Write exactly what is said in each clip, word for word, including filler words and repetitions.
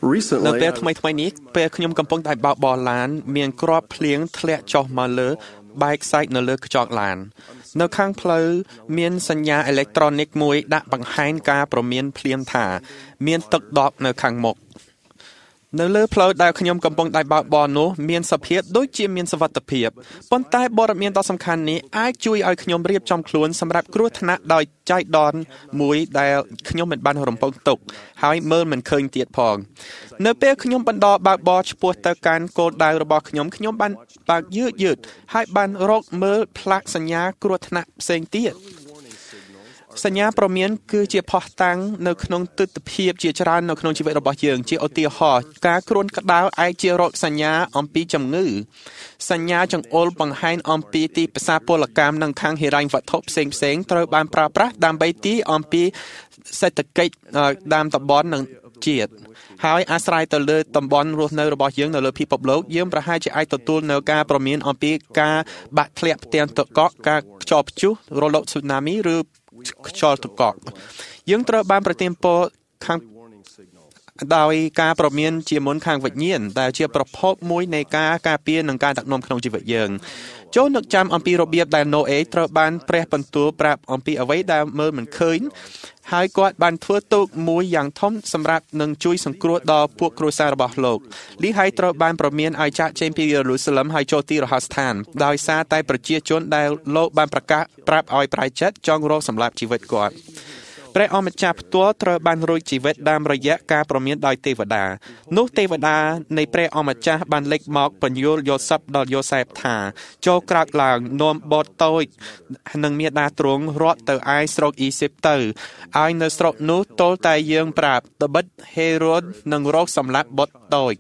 នៅពេលថ្មីថ្មីនេះពេលខ្ញុំកំពុងតែបើកបរឡានមានគ្រាប់ភ្លៀងធ្លាក់ចុះមកលើបែកខ្សាច់នៅលើកញ្ចក់ឡាននៅខាងផ្លូវមានសញ្ញាអេឡិចត្រូនិកមួយដាក់បង្ហាញការព្រមានភ្លាមថាមានទឹកដក់នៅខាងមុខនៅលើផ្លូវដែលខ្ញុំកំពុងតែបើកបរនោះមានសភាពដូចជាមានសុវត្ថិភាពប៉ុន្តែបទមានដ៏សំខាន់នេះអាចជួយឲ្យខ្ញុំរៀបចំខ្លួនសម្រាប់គ្រោះថ្នាក់ដោយចៃដន្យមួយដែលខ្ញុំមិនបានរំពឹងទុកហើយមើលមិនឃើញទៀតផងនៅពេលខ្ញុំបន្តបើកបរឆ្ពោះទៅកាន់គោលដៅរបស់ខ្ញុំខ្ញុំបានបើកយឺតយឺតហើយបានរកមើលផ្លាកសញ្ញាគ្រោះថ្នាក់ផ្សេងទៀតសញ្ញាព្រមានគឺជាផុសតាំងនៅក្នុងទិដ្ឋភាពជាច្រើននៅក្នុងជីវិតរបស់យើងជាឧទាហរណ៍ការគ្រួនក្តៅអាចជារោគសញ្ញាអំពីជំងឺសញ្ញាចង្អុលបង្ហាញអំពីទីផ្សារពលកម្មនិងខាងហិរញ្ញវត្ថុផ្សេងផ្សេងត្រូវបានប្រើប្រាស់ដើម្បីទីអំពីសេដ្ឋកិច្ចតាមតំបន់និងជាតិហើយអាស្រ័យទៅលើតំបន់រស់នៅរបស់យើងនៅលើពិភពលោកយើងប្រហែលជាអាចទទួលនៅការព្រមានអំពីការបាក់ធ្លាក់ផ្ទាំងទឹកកកការខ្យល់ព្យុះរលកស៊ូណាមីឬខ្យល់ទឹកកកយើងត្រូវបានប្រទានពរខាងដោយការព្រមានជាមុនខាងវិញ្ញាណដែលជាប្រភពមួយនៃការការពារនិងការដឹកនាំក្នុងជីវិតយើងចូលនឹកចាំអំពីរបៀបដែលណូអេត្រូវបានព្រះបន្ទូលប្រាប់អំពីអ្វីដែលមើលមិនឃើញហើយគាត់បានធ្វើទូកមួយយ៉ាងធំសម្រាប់នឹងជួយសង្គ្រោះដល់ពួកគ្រួសាររបស់លោកលីហើយត្រូវបានប្រមានឲ្យចាក់ចេញពីយេរូសាឡឹមហើយចូលទីរហស្ថានដោយសារតែប្រជាជនដែលលោកបានប្រកាសប្រាប់ឲ្យប្រែចិត្តចង់រកសម្លាប់ជីវិតគាត់ព្រះអម្ចាស់ផ្ទាល់ត្រូវបានរួចជីវិតតាមរយៈការព្រមានដោយទេវតានោះទេវតានៃព្រះអម្ចាស់បានលេចមកបញ្យល់យូសាប់ដល់យូសែបថាចូលក្រោកឡើងនាំបទតូចនិងមាតាទ្រង់រត់ទៅឯស្រុកអ៊ីស៊ីបទៅឲ្យនៅស្រុកនោះទល់តែយើងប្រាប់ត្បិតហេរ៉ូតនឹងរកសម្លាប់បុត្រតូច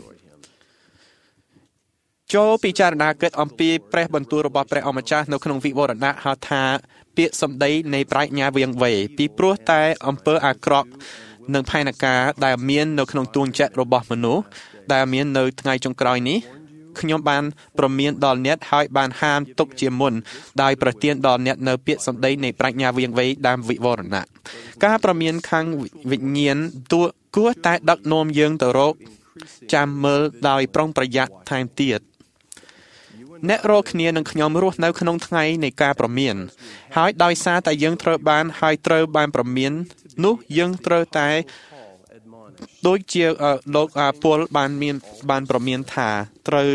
ចូលពិចារណាគិតអំពីព្រះបន្ទូលរបស់ព្រះអម្ចាស់នៅក្នុងវិវរណៈហៅថាពាក្យសម្ដីនៃប្រាជ្ញាវាងវៃពីព្រោះតែអំពើអាក្រក់និងផែនការដែលមាននៅក្នុងទួងចិត្តរបស់មនុស្សដែលមាននៅថ្ងៃចុងក្រោយនេះខ្ញុំបានប្រមានដល់អ្នកហើយបានហាមទុកជាមុនដោយប្រទានដល់អ្នកនៅពាក្យសម្ដីនៃប្រាជ្ញាវាងវៃតាមវិវរណៈការប្រមានខាងវិញ្ញាណទួគួរតែដឹកនាំយើងទៅរកចាំមើលដោយប្រុងប្រយ័ត្នថែមទៀតអ្នករាល់គ្នានឹងខ្ញុំរស់នៅក្នុងថ្ងៃនៃការប្រមានហើយដោយសារតែយើងត្រូវបានហើយត្រូវបានប្រមាននោះយើងត្រូវតែដូចជាលោកពលបានមានបានប្រមានថាត្រូវ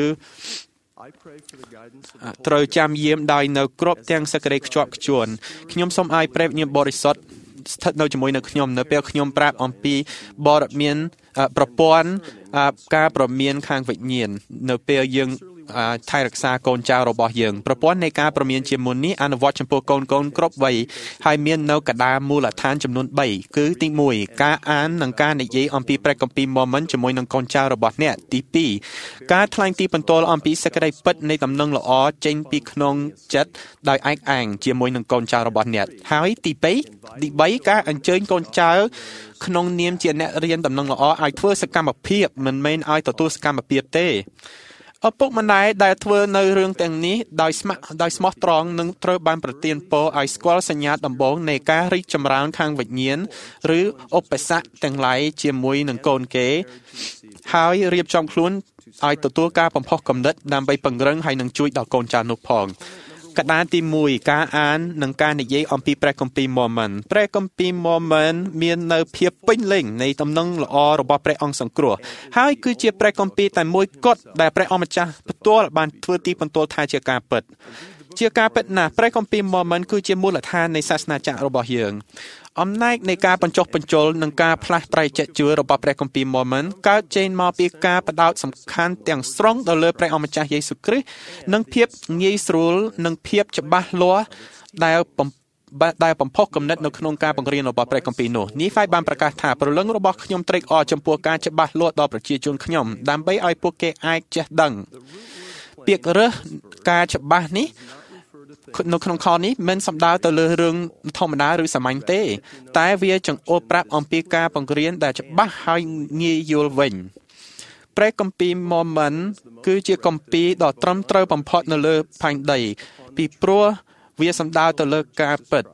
ត្រូវចាំយាមដោយនៅគ្រប់ទាំងសេចក្តីខ្ជាប់ខ្ជួនខ្ញុំសូមឲ្យព្រះវិញ្ញាណបរិសុទ្ធស្ថិតនៅជាមួយនឹងខ្ញុំនៅពេលខ្ញុំប្រាប់អំពីបរិមានប្រព័ន្ធការប្រមានខាងវិញ្ញាណនៅពេលយើងថែរក្សាកូនចៅរបស់យើងប្រព័ន្ធនៃការប្រមានជាមុននេះអនុវត្តចំពោះកូនកូនគ្រប់វ័យហើយមាននៅកដាមូលដ្ឋានចំនួនបីគឺទីមួយការអាននិងការនិយាយអំពីព្រះគម្ពីរម៉ូមិនជាមួយនឹងកូនចៅរបស់អ្នកទីពីរការថ្លែងទីបន្ទាល់អំពីសេចក្តីពិតនៃដំណឹងល្អចេញពីក្នុងចិត្តដោយឯកឯងជាមួយនឹងកូនចៅរបស់អ្នកហើយទីពីរទីបីការអញ្ជើញកូនចៅក្នុងនាមជាអ្នករៀនដំណឹងល្អឲ្យធ្វើសកម្មភាពមិនមែនឲ្យទទួលសកម្មភាពទេឪពុកម្ដាយដែលធ្វើនៅរឿងទាំងនេះដោយស្ម័គ្រដោយស្មោះត្រង់នឹងត្រូវបានប្រទានពរឲ្យស្គាល់សញ្ញាដំបូងនៃការរីកចម្រើនខាងវិញ្ញាណឬឧបសគ្គទាំងឡាយជាមួយនឹងកូនគេហើយរៀបចំខ្លួនឲ្យទទួលការបំផុសគំនិតដើម្បីពង្រឹងហើយនឹងជួយដល់កូនចៅនោះផងកដាលទីមួយការអាននិងការនិយាយអំពីព្រះគម្ពីរម៉ូមិនព្រះគម្ពីរម៉ូមិនមាននៅភាពពេញលេញនៃដំណឹងល្អរបស់ព្រះអង្គសង្គ្រោះហើយគឺជាព្រះគម្ពីរតែមួយគត់ដែលព្រះអម្ចាស់ផ្ទាល់បានធ្វើទីបន្ទាល់ថាជាការពិតជាការពិតណាស់ព្រះគម្ពីរម៉ូមិនគឺជាមូលដ្ឋាននៃសាសនាចក្ររបស់យើងអំណាចនៃការបញ្ចុះបញ្ចូលនិងការផ្លាស់ប្រែចិត្តជឿរបស់ព្រះគម្ពីរម៉ូមិនកើតចេញមកពីការផ្ដោតសំខាន់ទាំងស្រុងទៅលើព្រះអម្ចាស់យេស៊ូវគ្រីស្ទនិងភាពងាយស្រួលនិងភាពច្បាស់លាស់ដែលដែលបំផុសគំនិតនៅក្នុងការបង្រៀនរបស់ព្រះគម្ពីរនោះនេះហើយបានប្រកាសថាព្រលឹងរបស់ខ្ញុំត្រេកអរចំពោះការច្បាស់លាស់ដល់ប្រជាជនខ្ញុំដើម្បីឲ្យពួកគេអាចចេះដឹងពាក្យរើសការច្បាស់នេះនៅក្នុងខនេះមិនសំដៅទៅលើរឿងធម្មតាឬសាមញ្ញទេតែវាចង្អុលប្រាប់អំពីការបង្រៀនដែលច្បាស់ហើយងាយយល់វិញព្រះគម្ពីរម៉ូមិនគឺជាគម្ពីរដ៏ត្រឹមត្រូវបំផុតនៅលើផែនដីពីព្រោះវាសំដៅទៅលើការពិត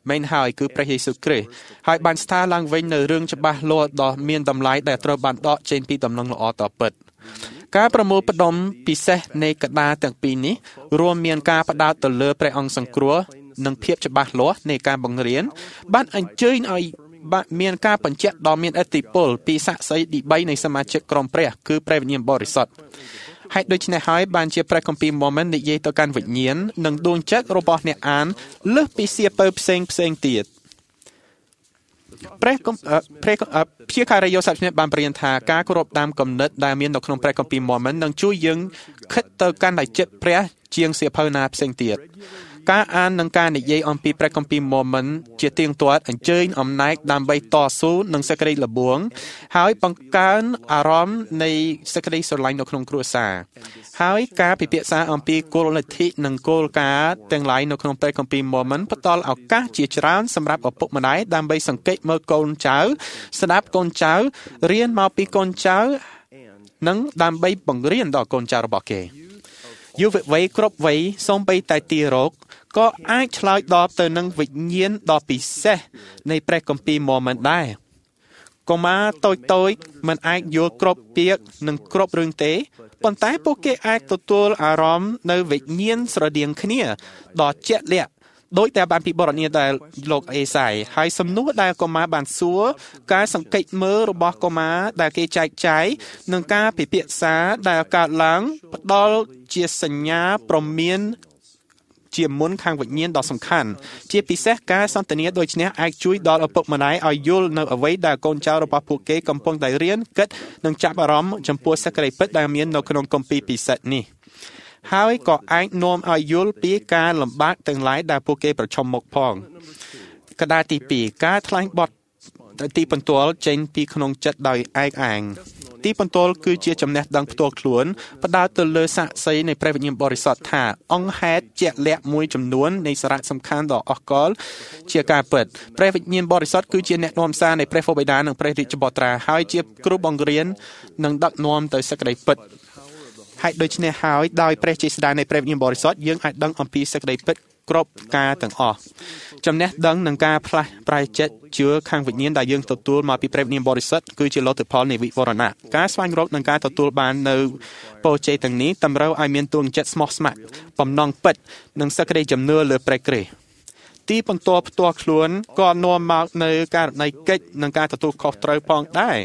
មែនហើយគឺព្រះយេស៊ូវគ្រីស្ទហើយបានស្ថារឡើងវិញនៅរឿងច្បាស់លាស់ដ៏មានតម្លៃដែលត្រូវបានដកចេញពីដំណឹងល្អតពិតការប្រមូលផ្ដុំពិសេសនៃកតាទាំងពីរនេះរួមមានការផ្ដោតទៅលើព្រះអង្គសង្គ្រោះនិងភាពច្បាស់លាស់នៃការបង្រៀនបានអញ្ជើញឲ្យបានមានការបញ្ជាក់ដ៏មានឥទ្ធិពលពីសាក្សីទីបីនៃសមាជិកក្រុមព្រះគឺព្រះវិញ្ញាណបរិសុទ្ធហេតុដូច្នេះហើយបានជាព្រះគម្ពីរម៉ូមិននិយាយទៅកាន់វិញ្ញាណនិងដួងចិត្តរបស់អ្នកអានលើសពីសៀវភៅផ្សេងផ្សេងទៀតព្រះព្រះព្យាការីយ៉ូសាប់នេះបានប្រៀនថាការគោរពតាមគំនិតដែលមាននៅក្នុងព្រះគម្ពីរម៉ូមិននឹងជួយយើងខិតទៅកាន់តែចិត្តព្រះជាងសៀវភៅណាផ្សេងទៀតការអាននិងការនិយាយអំពីព្រះគម្ពីរម៉ូមិនជាទៀងទាត់អញ្ជើញអំណាចដើម្បីតស៊ូនឹងសេចក្តីល្បួងហើយបង្កើនអារម្មណ៍នៃសេចក្តីស្រឡាញ់នៅក្នុងគ្រួសារហើយការពិភាក្សាអំពីគោលលទ្ធិនិងគោលការណ៍ទាំងឡាយនៅក្នុងព្រះគម្ពីរម៉ូមិនផ្ដល់ឱកាសជាច្រើនសម្រាប់ឪពុកម្ដាយដើម្បីសង្កេតមើលកូនចៅស្ដាប់កូនចៅរៀនមកពីកូនចៅនិងដើម្បីបង្រៀនដល់កូនចៅរបស់គេយុវវ័យគ្រប់វ័យសូម្បីតែទារកក៏អាចឆ្លើយតបទៅនឹងវិញ្ញាណដ៏ពិសេសនៃព្រះគម្ពីរម៉ូមិនដែរកុមារតូចតូចមិនអាចយល់គ្រប់ពាក្យនិងគ្រប់រឿងទេប៉ុន្តែពួកគេអាចទទួលអារម្មណ៍នៅវិញ្ញាណស្រដៀងគ្នាដ៏ជាក់លាក់ដោយតែបានពីបរតនីដែលលោកអេសាយហើយសំណួរដែលកុមារបានសួរការសង្កេតមើលរបស់កុមារដែលគេចែកចាយនិងការពិភាក្សាដែលកើតឡើងផ្ដល់ជាសញ្ញាព្រមានជាមុនខាងវិញ្ញាណដ៏សំខាន់ជាពិសេសការសន្ទនាដូចនេះអាចជួយដល់ឪពុកម្ដាយឲ្យយល់នៅអ្វីដែលកូនចៅរបស់ពួកគេកំពុងតែរៀនគិតនិងចាប់អារម្មណ៍ចំពោះសេចក្តីពិតដែលមាននៅក្នុងគម្ពីរពិសិដ្ឋនេះហើយក៏អាចនាំឲ្យយល់ពីការលំបាកទាំងឡាយដែលពួកគេប្រឈមមុខផងកតាទីពីរការថ្លែងបទទីបន្ទាល់ចេញពីក្នុងចិត្តដោយឯកឯងទីបន្ទាល់គឺជាចំណេះដឹងផ្ទាល់ខ្លួនផ្ដោតទៅលើសាក្សីនៃព្រះវិញ្ញាណបរិសុទ្ធថាអង្គហេតុជាក់លាក់មួយចំនួននៃសារៈសំខាន់ដ៏អស្ចារ្យជាការពិតព្រះវិញ្ញាណបរិសុទ្ធគឺជាអ្នកនាំសារនៃព្រះវរបិតានិងព្រះរាជបុត្រាហើយជាគ្រូបង្រៀននិងដឹកនាំទៅសេចក្តីពិតហើយដូច្នេះហើយដោយព្រះចេស្តានៃព្រះវិញ្ញាណបរិសុទ្ធយើងអាចដឹងអំពីសេចក្តីពិតគ្រប់ការទាំងអស់ចំណេះដឹងនិងការផ្លាស់ប្រែចិត្តជឿខាងវិញ្ញាណដែលយើងទទួលមកពីព្រះវិញ្ញាណបរិសុទ្ធគឺជាលទ្ធផលនៃវិវរណៈការស្វែងរកនិងការទទួលបាននៅពរជ័យទាំងនេះតម្រូវឲ្យមានទួងចិត្តស្មោះស្ម័គ្របំណងពិតនិងសេចក្តីជំនឿលើព្រះគ្រីស្ទទីបន្ទាល់ផ្ទាល់ខ្លួនក៏នាំមកនៅករណីកិច្ចនិងការទទួលខុសត្រូវផងដែរ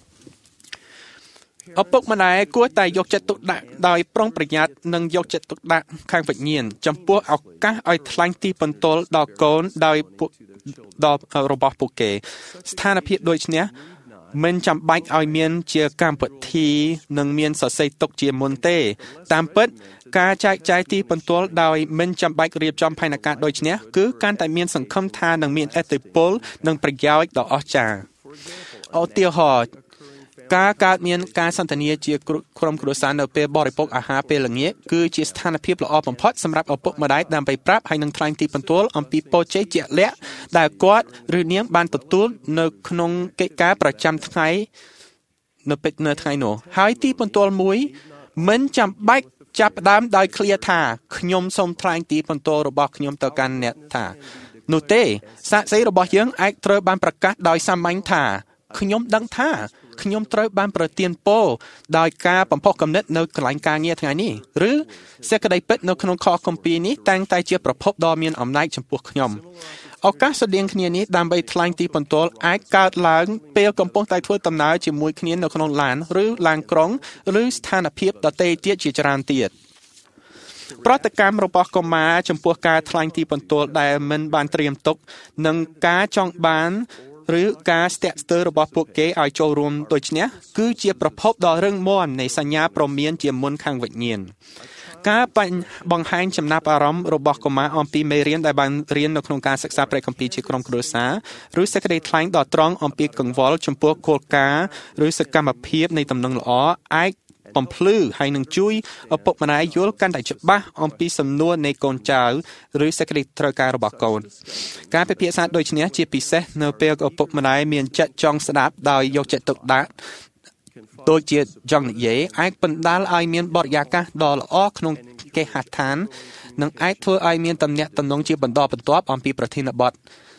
ឪពុកម្ដាយគួរតែយកចិត្តទុកដាក់ដោយប្រុងប្រយ័ត្ននិងយកចិត្តទុកដាក់ខាងវិញ្ញាណចំពោះឱកាសឲ្យថ្លែងទីបន្ទាល់ដល់កូនដោយពួកដល់របស់ពួកគេស្ថានភាពដូចនេះមិនចាំបាច់ឲ្យមានជាកម្មវិធីនិងមានសរសេរទុកជាមុនទេតាមពិតការចែកចាយទីបន្ទាល់ដោយមិនចាំបាច់រៀបចំផែនការដូចនេះគឺកាន់តែមានសង្ឃឹមថានឹងមានឥទ្ធិពលនិងប្រយោជន៍ដ៏អស្ចារ្យឧទាហរណ៍ការកើតមានការសន្ទនាជាក្រុមគ្រួសារនៅពេលបរិភោគអាហារពេលល្ងាចគឺជាស្ថានភាពល្អបំផុតសម្រាប់ឪពុកម្ដាយដើម្បីប្រាប់ហើយនឹងថ្លែងទីបន្ទាល់អំពីពរជ័យជាក់លាក់ដែលគាត់ឬនាងបានទទួលនៅក្នុងកិច្ចការប្រចាំថ្ងៃនៅពេលនៅថ្ងៃនោះហើយទីបន្ទាល់មួយមិនចាំបាច់ចាប់ផ្ដើមដោយឃ្លាថាខ្ញុំសូមថ្លែងទីបន្ទាល់របស់ខ្ញុំទៅកាន់អ្នកថានោះទេសាក្សីរបស់យើងអាចត្រូវបានប្រកាសដោយសាមញ្ញថាខ្ញុំដឹងថាខ្ញុំត្រូវបានប្រទានពរដោយការបំផុសគំនិតនៅកន្លែងការងារថ្ងៃនេះឬសេចក្តីពិតនៅក្នុងខគម្ពីរនេះតែងតែជាប្រភពដ៏មានអំណាចចំពោះខ្ញុំឱកាសស្តៀងគ្នានេះដើម្បីថ្លែងទីបន្ទាល់អាចកើតឡើងពេលកំពុងតែធ្វើដំណើរជាមួយគ្នានៅក្នុងឡានឬឡានក្រុងឬស្ថានភាពដទៃទៀតជាច្រើនទៀតប្រតិកម្មរបស់កុមារចំពោះការថ្លែងទីបន្ទាល់ដែលមិនបានត្រៀមទុកនិងការចង់បានឬការស្ទាក់ស្ទើររបស់ពួកគេឲ្យចូលរួមដូចនេះគឺជាប្រភពដ៏រឹងមាំនៃសញ្ញាព្រមានជាមុនខាងវិញ្ញាណការបង្ហាញចំណាប់អារម្មណ៍របស់កុមារអំពីមេរៀនដែលបានរៀននៅក្នុងការសិក្សាព្រះគម្ពីរជាក្រុមគ្រួសារឬសេចក្តីថ្លែងដ៏ត្រង់អំពីកង្វល់ចំពោះគោលការណ៍ឬសកម្មភាពនៃដំណឹងល្អអាចបំភ្លឺហើយនឹងជួយឪពុកម្ដាយយល់កាន់តែច្បាស់អំពីសំណួរនៃកូនចៅឬសេចក្តីត្រូវការរបស់កូនការពិភាក្សាដូចនេះជាពិសេសនៅពេលឪពុកម្ដាយមានចិត្តចង់ស្ដាប់ដោយយកចិត្តទុកដាក់ដូចជាចង់និយាយអាចបណ្ដាលឲ្យមានបរិយាកាសដ៏ល្អក្នុងគេហដ្ឋាននិងអាចធ្វើឲ្យមានទំនាក់ទំនងជាបន្តបន្ទាប់អំពីប្រធានបទ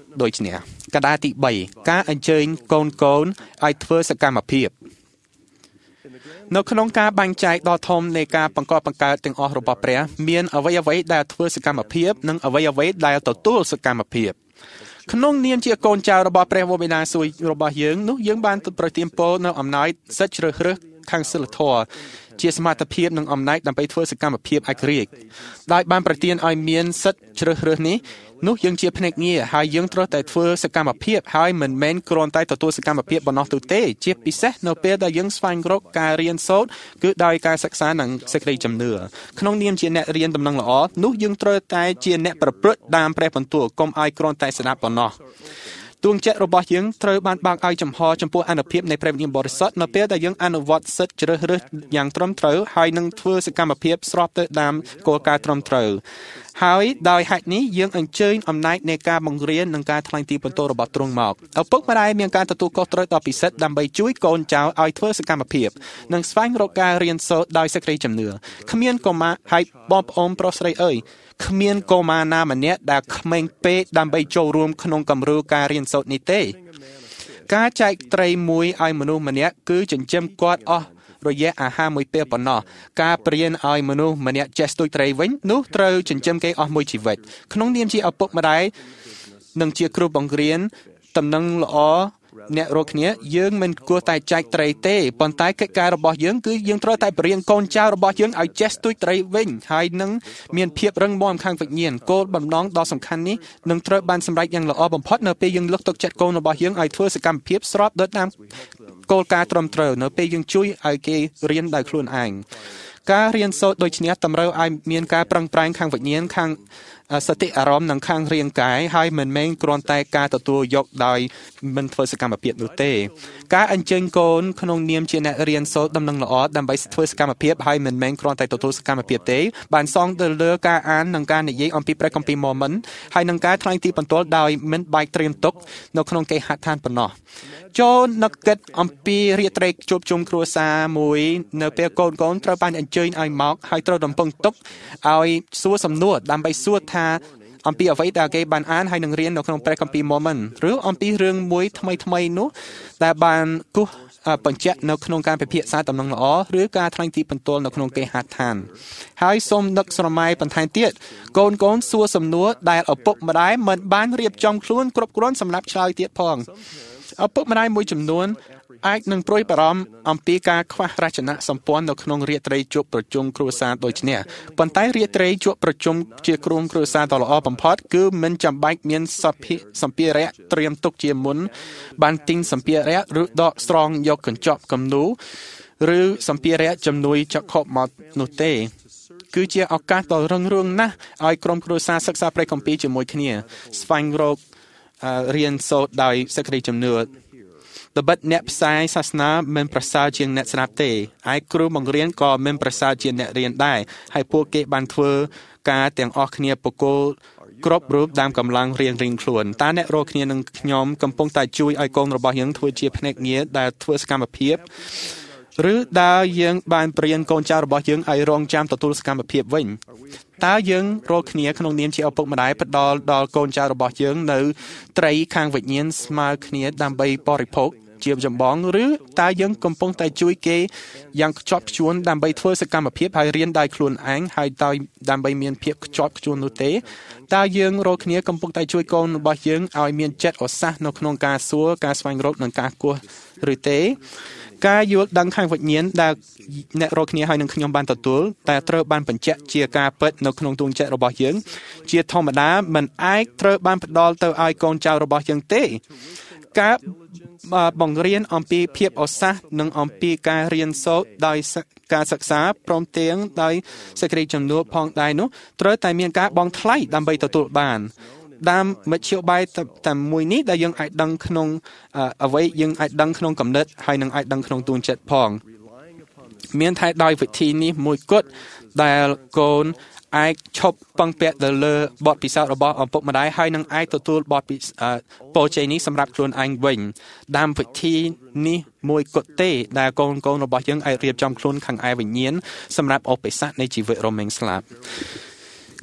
ដូចនេះកដាទីបីការអញ្ជើញកូនកូនឲ្យធ្វើសកម្មភាពនៅក្នុងការបែងចែកដ៏ធំនៃការបង្កប់បង្កើតទាំងអស់របស់ព្រះមានអ្វីអ្វីដែលធ្វើសកម្មភាពនិងអ្វីអ្វីដែលទទួលសកម្មភាពក្នុងនាមជាកូនចៅរបស់ព្រះវរបិតាសួយរបស់យើងនោះយើងបានប្រទានពរនៅអំណាចសិទ្ធិជ្រើសរើសខាងសិលធម៌ជាសមត្ថភាពនិងអំណាចដើម្បីធ្វើសកម្មភាពឯករាជ្យដោយបានប្រទានឲ្យមានសិទ្ធិជ្រើសរើសនេះនោះយើងជាភ្នាក់ងារហើយយើងត្រូវតែធ្វើសកម្មភាពហើយមិនមែនគ្រាន់តែទទួលសកម្មភាពប៉ុណ្ណោះទៅទេជាពិសេសនៅពេលដែលយើងស្វែងរកការរៀនសូត្រគឺដោយការសិក្សានិងសេចក្តីជំនឿក្នុងនាមជាអ្នករៀនដំណឹងល្អនោះយើងត្រូវតែជាអ្នកប្រព្រឹត្តតាមព្រះបន្ទូលកុំឲ្យគ្រាន់តែស្ដាប់ប៉ុណ្ណោះទួងចិត្តរបស់យើងត្រូវបានបើកឲ្យចំហចំពោះអនុភាពនៃព្រះវិញ្ញាណបរិសុទ្ធនៅពេលដែលយើងអនុវត្តសិទ្ធិជ្រើសរើសយ៉ាងត្រឹមត្រូវហើយនឹងធ្វើសកម្មភាពស្របទៅតាមគោលការណ៍ត្រឹមត្រូវហើយដោយហេតុនេះយើងអញ្ជើញអំណាចនៃការបង្រៀននិងការថ្លែងទីបន្ទោរបស់ទ្រង់មកឪពុកម្ដាយមានការទទួលខុសត្រូវដ៏ពិសិដ្ឋដើម្បីជួយកូនចៅឲ្យធ្វើសកម្មភាពនិងស្វែងរកការរៀនសូត្រដោយសេចក្តីជំនឿគ្មានកុមារហើយបងប្អូនប្រុសស្រីអើយគ្មានកុមារណាម្នាក់ដែលក្មេងពេកដើម្បីចូលរួមក្នុងគំរូការរៀនសូត្រនេះទេការចែកត្រីមួយឲ្យមនុស្សម្នាក់គឺចិញ្ចឹមគាត់អស់រយៈអាហារមួយពេលប៉ុណ្ណោះការព្រានឲ្យមនុស្សម្នាក់ចេះស្ទូចត្រីវិញនោះត្រូវចិញ្ចឹមគេអស់មួយជីវិតក្នុងនាមជាឪពុកម្ដាយនិងជាគ្រូបង្រៀនតំណែងល្អអ្នករាល់គ្នាយើងមិនគួរតែចែកត្រីទេប៉ុន្តែកិច្ចការរបស់យើងគឺយើងត្រូវតែបរៀនកូនចៅរបស់យើងឲ្យចេះស្ទូចត្រីវិញហើយនឹងមានភាពរឹងមាំខាងវិញ្ញាណគោលបំណងដ៏សំខាន់នេះនឹងត្រូវបានសម្រេចយ៉ាងល្អបំផុតនៅពេលយើងលើកទឹកចិត្តកូនរបស់យើងឲ្យធ្វើសកម្មភាពស្របទៅតាមគោលការណ៍ត្រឹមត្រូវនៅពេលយើងជួយឲ្យគេរៀនដោយខ្លួនឯងការរៀនសូត្រដូចនេះតម្រូវឲ្យមានការប្រឹងប្រែងខាងវិញ្ញាណខាងសតិអារម្មណ៍និងខាងរាងកាយហើយមិនមែនគ្រាន់តែការទទួលយកដោយមិនធ្វើសកម្មភាពនោះទេការអញ្ជើញកូនក្នុងនាមជាអ្នករៀនសូត្រដំណឹងល្អដើម្បីធ្វើសកម្មភាពហើយមិនមែនគ្រាន់តែទទួលសកម្មភាពទេបានសង់ទៅលើការអាននិងការនិយាយអំពីព្រះគម្ពីរម៉ូមិនហើយនឹងការថ្លែងទីបន្ទាល់ដោយមិនបែកត្រៀមទុកនៅក្នុងគេហដ្ឋានប៉ុណ្ណោះចូលនឹកគិតអំពីរាត្រីជួបជុំគ្រួសារមួយនៅពេលកូនកូនត្រូវបានអញ្ជើញឲ្យមកហើយត្រូវរំពឹងទុកឲ្យសួរសំណួរដើម្បីសួរថាអំពីអ្វីដែលគេបានអានហើយនឹងរៀននៅក្នុងព្រះគម្ពីរម៉ូមិនឬអំពីរឿងមួយថ្មីថ្មីនោះដែលបានគូសបញ្ជាក់នៅក្នុងការពិភាក្សាដំណឹងល្អឬការថ្លែងទីបន្ទាល់នៅក្នុងគេហដ្ឋានហើយសូមនឹកស្រមៃបន្ថែមទៀតកូនកូនសួរសំណួរដែលឪពុកម្ដាយមិនបានរៀបចំខ្លួនគ្រប់គ្រាន់សម្រាប់ឆ្លើយទៀតផងឪពុកម្ដាយមួយចំនួនអាចនឹងព្រួយបារម្ភអំពីការខ្វះរចនាសម្ព័ន្ធនៅក្នុងរាត្រីជួបប្រជុំគ្រួសារដូចនេះប៉ុន្តែរាត្រីជួបប្រជុំជាក្រុមគ្រួសារដ៏ល្អបំផុតគឺមិនចាំបាច់មានសម្ភារៈត្រៀមទុកជាមុនបានទិញសម្ភារៈឬដកស្រង់យកកញ្ចប់គំនូរឬសម្ភារៈជំនួយចក្ខុមកនោះទេគឺជាឱកាសដ៏រឹងរូសណាស់ឲ្យក្រុមគ្រួសារសិក្សាព្រះគម្ពីរជាមួយគ្នាស្វែងរករៀនសូត្រដោយសេចក្តីជំនឿត្បិតអ្នកផ្សាយសាសនាមិនប្រសើរជាងអ្នកស្ដាប់ទេឯគ្រូបង្រៀនក៏មិនប្រសើរជាងអ្នករៀនដែរហើយពួកគេបានធ្វើការទាំងអស់គ្នាបកគោគ្រប់រូបតាមកម្លាំងរៀងរៀងខ្លួនតើអ្នករកគ្នានឹងខ្ញុំកំពុងតែជួយឲ្យកូនរបស់យើងធ្វើជាភ្នាក់ងារដែលធ្វើសកម្មភាពឬដែលយើងបានព្រៀនកូនចៅរបស់យើងឲ្យរងចាំទទួលសកម្មភាពវិញតើយើងរកគ្នាក្នុងនាមជាឪពុកម្ដាយផ្ដល់ដល់កូនចៅរបស់យើងនៅត្រីខាងវិញ្ញាណស្មើគ្នាដើម្បីបរិភោគជាចម្បងឬតើយើងកំពុងតែជួយគេយ៉ាងខ្ជាប់ខ្ជួនដើម្បីធ្វើសកម្មភាពហើយរៀនដោយខ្លួនឯងហើយដោយដើម្បីមានភាពខ្ជាប់ខ្ជួននោះទេតើយើងរកគ្នាកំពុងតែជួយកូនរបស់យើងឲ្យមានចិត្តឧស្សាហ៍នៅក្នុងការសួរការស្វែងរកនិងការគោះឬទេការយល់ដឹងខាងវិញ្ញាណដែលអ្នករកគ្នាហើយនឹងខ្ញុំបានទទួលតែត្រូវបានបញ្ជាក់ជាការពិតនៅក្នុងទងចិត្តរបស់យើងជាធម្មតាមិនអាចត្រូវបានផ្ដល់ទៅឲ្យកូនចៅរបស់យើងទេការបង្រៀនអំពីភាពឧស្សាហ៍និងអំពីការរៀនសូត្រដោយការសិក្សាព្រមទាំងដោយសេចក្តីជំនឿផងដែរនោះត្រូវតែមានការបង់ថ្លៃដើម្បីទទួលបានតាមមធ្យោបាយតែមួយនេះដែលយើងអាចដឹងក្នុងអ្វីយើងអាចដឹងក្នុងគំនិតហើយនឹងអាចដឹងក្នុងទួងចិត្តផងមានតែដោយវិធីនេះមួយគត់ដែលកូនអាចឈប់ពឹងពាក់ទៅលើបទពិសោធន៍របស់ឪពុកម្ដាយហើយនឹងអាចទទួលបទពិពរជ័យនេះសម្រាប់ខ្លួនឯងវិញតាមវិធីនេះមួយគត់ទេដែលកូនកូនរបស់យើងអាចរៀបចំខ្លួនខាងឯវិញ្ញាណសម្រាប់ឧបសគ្គនៃជីវិតរមែងស្លាប់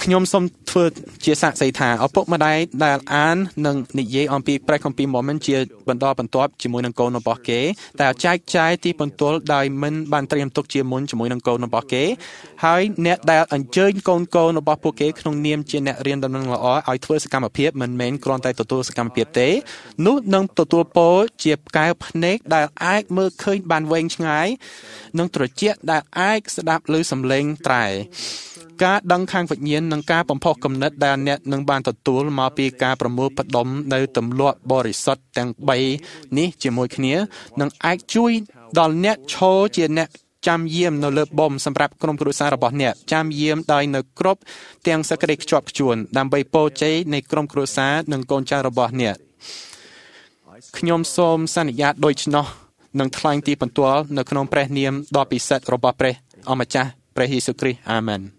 ខ្ញុំសូមធ្វើជាសាក្សីថាឪពុកម្ដាយដែលអាននិងនិយាយអំពីព្រះគម្ពីរ Mormon ជាបន្តបន្ទាប់ជាមួយនឹងកូនរបស់គេតែចែកចាយទីបន្ទល់ដោយមិនបានត្រៀមទុកជាមុនជាមួយនឹងកូនរបស់គេហើយអ្នកដែលអញ្ជើញកូនកូនរបស់ពួកគេក្នុងនាមជាអ្នករៀនដំណឹងល្អឲ្យធ្វើសកម្មភាពមិនមែនគ្រាន់តែទទួលសកម្មភាពទេនោះនឹងទទួលពរជាផ្កែវភ្នែកដែលអាចមើលឃើញបានវែងឆ្ងាយនិងត្រជាក់ដែលអាចស្ដាប់ឮសំឡេងត្រែការដឹងខាងវិញ្ញាណនិងការបំផុសគំនិតដែលអ្នកនឹងបានទទួលមកពីការប្រមូលផ្ដុំនៅទម្លាប់បរិសុទ្ធទាំងបីនេះជាមួយគ្នានឹងអាចជួយដល់អ្នកឈរជាអ្នកចាំយាមនៅលើបំសម្រាប់ក្រុមគ្រួសាររបស់អ្នកចាំយាមដោយនៅគ្រប់ទាំងសក្តិខ្ជាប់ខ្ជួនដើម្បីពរជ័យនៃក្រុមគ្រួសារនិងកូនចៅរបស់អ្នកខ្ញុំសូមសន្យាដូច្នោះនឹងថ្លែងទីបន្ទាល់នៅក្នុងព្រះនាមដ៏ពិសិដ្ឋរបស់ព្រះអម្ចាស់ព្រះយេស៊ូវគ្រីស្ទអាមែន